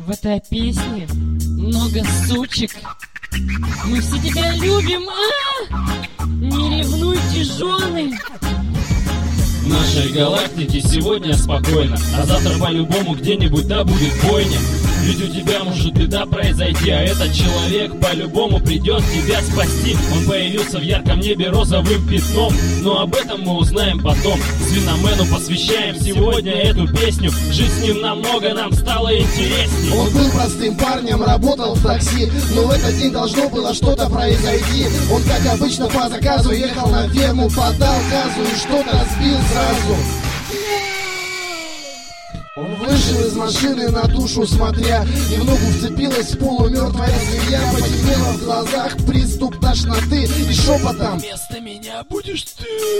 В этой песне много сучек. Мы все тебя любим, не ревнуйте, жены. В нашей галактике сегодня спокойно, а завтра по-любому где-нибудь да будет бойня. Ведь у тебя может беда произойти, а этот человек по-любому придет тебя спасти. Он появился в ярком небе розовым пятном, но об этом мы узнаем потом. Свиномену посвящаем сегодня эту песню. Жить с ним намного нам стало интереснее. Он был простым парнем, работал в такси, но в этот день должно было что-то произойти. Он, как обычно, по заказу ехал на ферму, подал газу и что-то сбил сразу. Он вышел из машины на тушу смотря, и в ногу вцепилась полумертвая змея. Потемнело в глазах, приступ тошноты и шепотом: «Вместо меня будешь ты».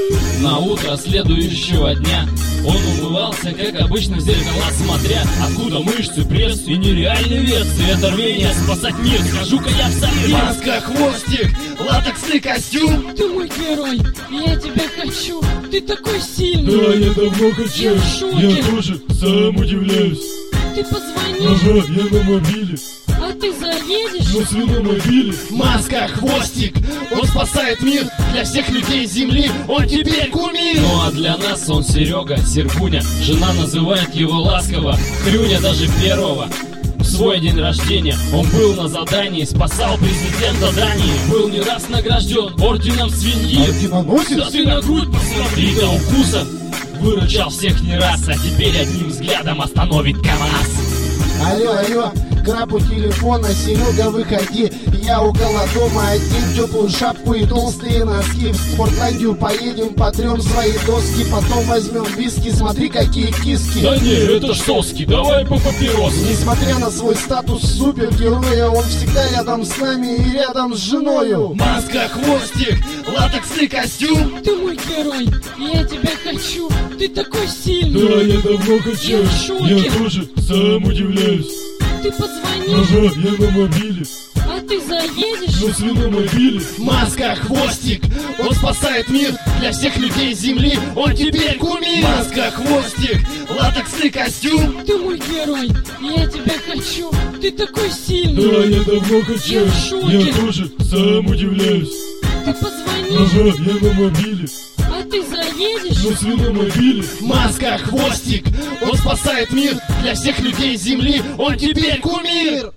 На утро следующего дня он умывался, как обычно, в зеркало смотря. Откуда мышцы, пресс и нереальный вес? Это рвение спасать мир, скажу-ка я в совет. Маска, хвостик, латексный костюм. Ты мой герой, я тебя хочу. Ты такой сильный. Да, я давно хочу. Я в шоке. Я тоже сам удивляюсь. Ты позвони. Ага, я на мобиле. А ты заедешь? На свиномобиле. Маска, хвостик, он спасает мир. Для всех людей земли он теперь кумир. Ну а для нас он Серега, Серпуня. Жена называет его ласково Хрюня. Даже первого в свой день рождения он был на задании, спасал президента Дании. Был не раз награжден орденом свиньи. Орденоносец? Да ты на грудь посмотри, до укуса выручал всех не раз, а теперь одним взглядом остановит КамАЗ. Алло, краб у телефона, Серега, выходи. Я около дома, одень теплую шапку и толстые носки. В Спортландию поедем, потрем свои доски, потом возьмем виски, смотри, какие киски. Да не, это ж соски, давай по папироске. Несмотря на свой статус супергероя, он всегда рядом с нами и рядом с женою. Маска, хвостик, латексный костюм. Ты мой герой, я тебя хочу. Ты такой сильный. Да, я давно хочу. Я в шоке. Я тоже сам удивляюсь. Ты позвони. Ага, я на мобиле. А ты заедешь? На свиномобиле. Маска, хвостик, он спасает мир. Для всех людей земли он теперь кумир. Маска, хвостик, латексный костюм. Ты мой герой, я тебя хочу. Ты такой сильный. Да, я давно хочу. Я в шоке. Я тоже сам удивляюсь. Ты позвони. Ага, я на мобиле. А ты заедешь? На свиномобиле. Маска, хвостик, он спасает мир. Для всех людей земли он теперь кумир.